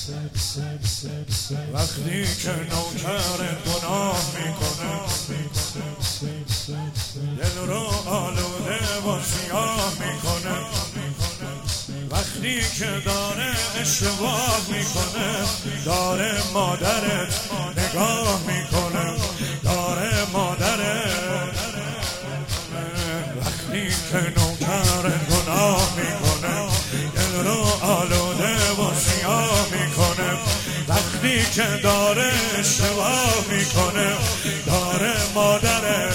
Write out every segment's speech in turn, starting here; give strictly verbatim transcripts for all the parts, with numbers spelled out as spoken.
وقتی که نوکر گناه میکنه دل رو آلوده و سیاه میکنه، وقتی که داره اشتباه میکنه داره مادرت نگاه میکنه، داره مادرت. وقتی که نوکر گناه میکنه دل رو آلوده و سیاه میکنه، وقتی که داره اشتباه میکنه داره مادرت.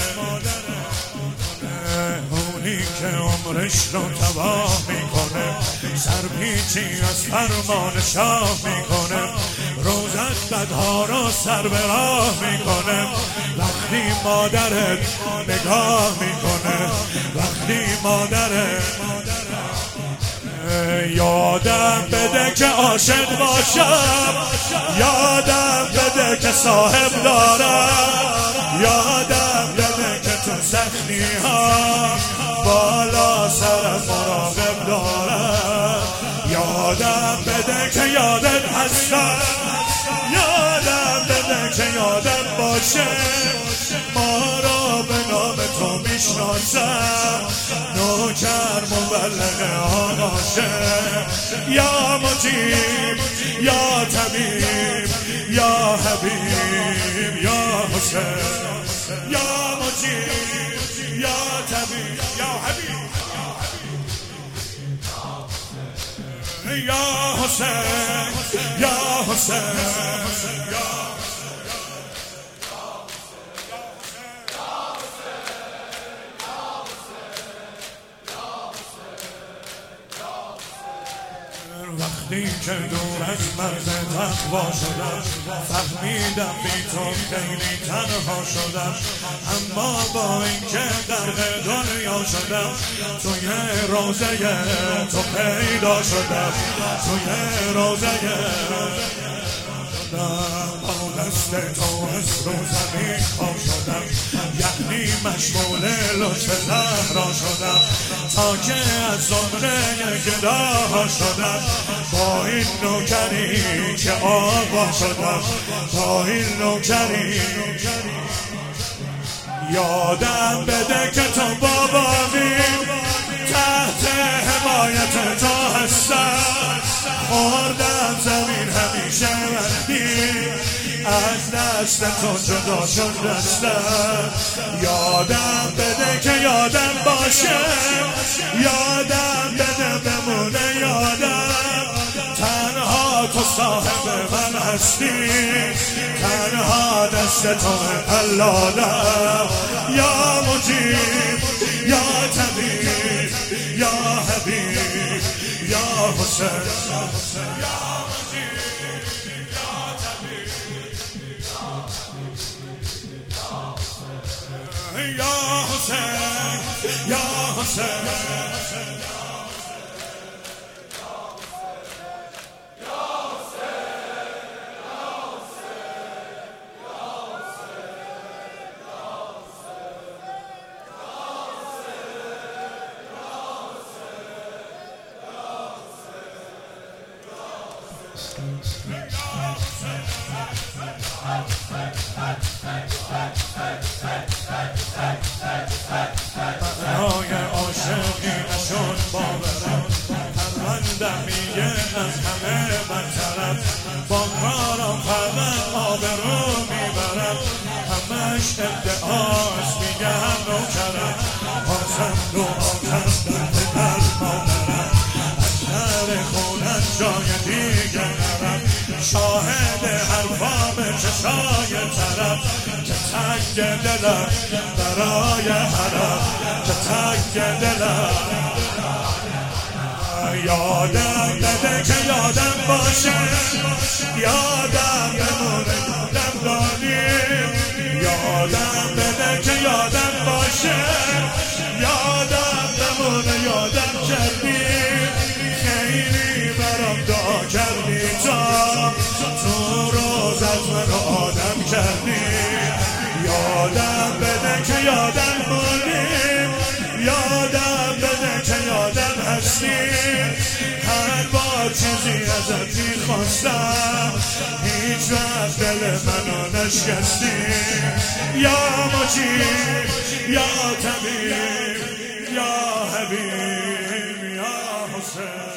اونی که عمرش رو تباه میکنه سرپیچی از فرمان شاه میکنه، روزت بدها رو سر به راه میکنه، وقتی مادرت نگاه میکنه، وقتی مادرت. یادم بده که عاشق باشم، یادم بده که صاحب دارم، یادم بده که تو سختی ها بالا سرم مراقب دارم، یادم بده که یادت هستم، یادم بده که یادم باشه ما را به نام تو میشناسم، نوکر مبلغ آناشه. یا مجیب یا طبیب یا حبیب یا حسین، یا مجیب یا طبیب یا حبیب یا حسین، یا حسین، یا وقتی که دور از مرز تقوا شدم فهمیدم بی تو خیلی تنها شدم، اما با اینکه غرق دنیا شدم توی روزه تو پیدا شدم، توی روزه با دست تو از رو زمین پا شدم، یعنی مشمول لطف زهرا شدم، تا که از زمره گداها شدم، با این نوکری که آقا شدم، با این نوکری. یادم بده که تو بابامی تحت حمایت تو هستم، خوردم زمین همیشه وقتی از دست تو جدا شد دستم، یادم بده که یادم باشه، یادم بده بمونه یادم، تنها تو صاحب من هستی، تنها دست تو قلالم، یا مجیب یا طبیب یا حبیب یا حسین، یا مجیب یا طبیب یا حسین، یا حسین. برای عاشقی نشد باورم، پروندم میگه از همه برترم، با کارم فقط آبرو میبرم، همش ادعاست میگم نوکرم، بازم دعا کردم به در مادرم، از در خونت جای دیگه نرم، شاهد حرفام چشای طرف، که تنگ دلم برای حرم، که تنگ دلم. یادم بده که یادم باشه، یادم بمونه یادم داریم، یادم بده که یادم باشه، یادم بمونه یادم کردیم، خیلی برام دعا کردی تا تو روزت من آدم کردی، یادم بده که یادم بودیم، یادم بده که یادم هستی، هر با چیزی ازت میخواستم، هیچ وقت دل منو نشکستی. یا مجیب یا طبیب یا حبیب یا حسین.